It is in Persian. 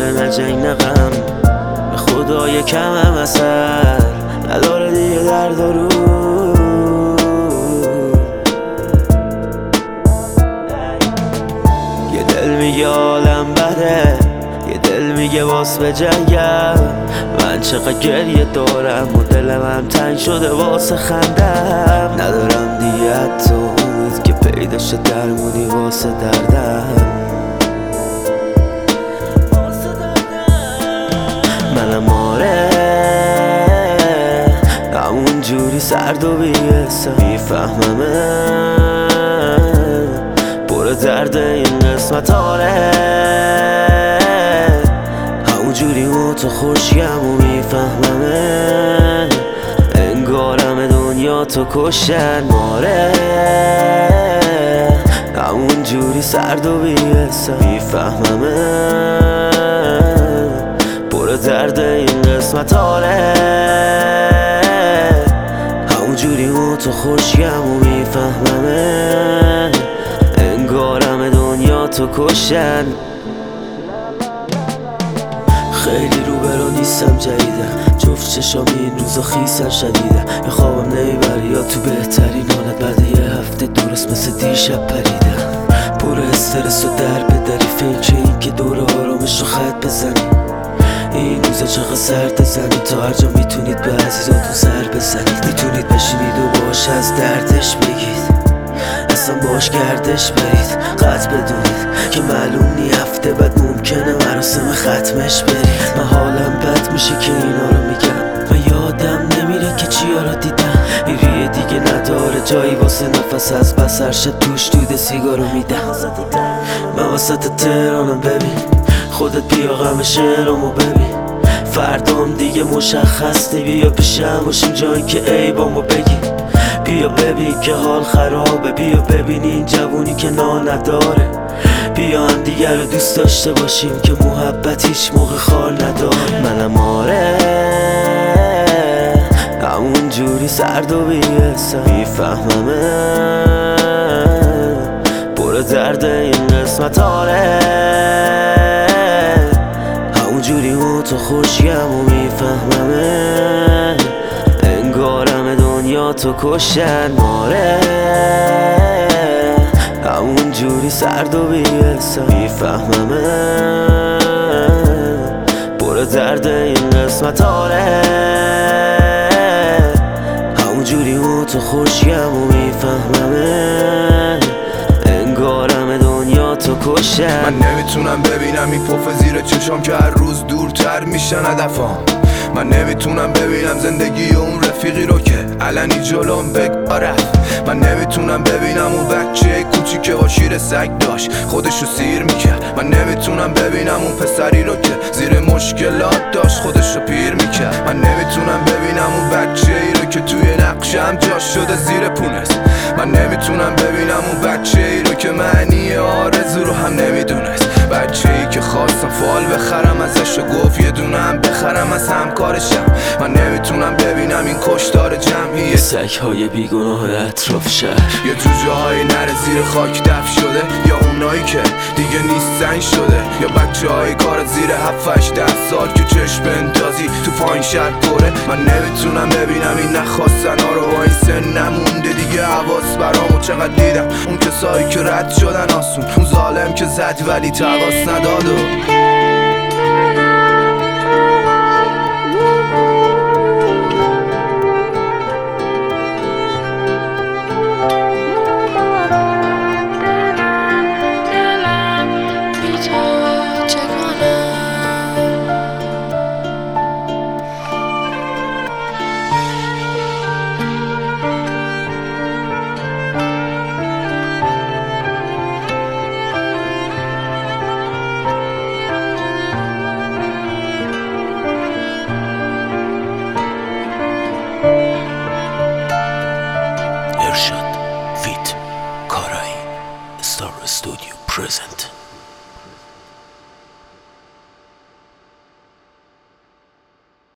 داره نه جنگ نه غم، به خدا یکم هم اثر نداره دیگه درد و رو. یه دل میگه عالم بده، یه دل میگه باس به جنگم. من چقدر گریه دارم و دلم هم تنگ شده واسه خندم. ندارم دیگه حتی امید که پیدا شد درمونی واسه دردم. منم آره همون جوری سرد و بی‌حسم، میفهممه پر درد این قسمت. آره همون جوری تو خوشیم و میفهممه انگارم دنیا تو کشتن. آره همون جوری سرد و بی‌حسم، میفهممه پر درد این قسمت. آره همون جوری تو خوشیم و میفهممه انگارم دنیا تو کشتن. خیلی روبرو نیستم جدیدم، جفت چشام این روزا خیسن شدیدم. یا خوابم نمیبره یا تو بهترین حالت بعد یه هفته درست مثل دیشب پریدم. پر استرس و در بدری فکر این که دور آرامش رو خط بزنی. این روزا چقدر سرد زنی، تا هر جا میتونید به عزیزاتون سر بزنید. میتونید بشینید و باش از دردش بگید، اصلا باش گردش برید. قطع بدونید که معلوم نی هفته بعد ممکنه مراسم ختمش برید. من حالم بد میشه که اینا رو میگم، من یادم نمیره که چیا رو دیدم. این ریه دیگه نداره جایی واسه نفس، از بس هر شب توش دود سیگارو میدم. من وسط تهرانم ببین، خودت بیا غم شعرامو ببین. فردام دیگه مشخص نی، بیا پیشم باشیم جایی که عیبامو بگی. بیا ببین که حال خرابه، بیا ببین این جوونی که نان نداره. بیا هم دیگر رو دوست داشته باشیم که محبت هیچ موقع خال نداره. منم آره همون جوری سرد و بی‌حسم، میفهممه پر درد این قسمت. آره همون جوری تو خوشیم و میفهممه انگارم دنیا تو کشتن. آره همون جوری سرد و بی‌حسم، میفهممه پر درد این قسمت. آره همون جوری تو خوشیم و میفهممه انگارم دنیا تو کشتن. من نمیتونم ببینم این پف زیر چشام که هر روز دورتر میشن هدفام. من نمیتونم ببینم زندگی اون رفیقی رو که علنی جلوم رفت. من نمیتونم ببینم اون بچه کوچیک که با شیر سگ داشت خودشو سیر میکرد. من نمیتونم ببینم اون پسری رو که زیر مشکلات داشت خودشو پیر میکرد. من نمیتونم ببینم اون بچه ای رو که توی نقشم جاش شده زیر پونست. من نمیتونم ببینم اون بچه ای رو که معنی آرزو رو هم نمیدونست. بچه ای که خواستم فال بخرم ازش و گفت یه دونم بخرم از همکارشم. من نمیتونم ببینم این کشتار جمعیه سگ‌های بیگناه اطراف شهر، یا جوجه های نره زیر خاک دف شده، یا اونایی که دیگه نیستن شده، یا بچه های کار زیر 7-8-10 سال که چشم اندازی تو پایین شهر دوره. من نمیتونم ببینم این نخواستن ها رو با این سن نمونده دیگه حواس برامو چقدر دیدم. اون کسایی که رد شدن آسون، اون ظالم که زد ولی تواس نداد.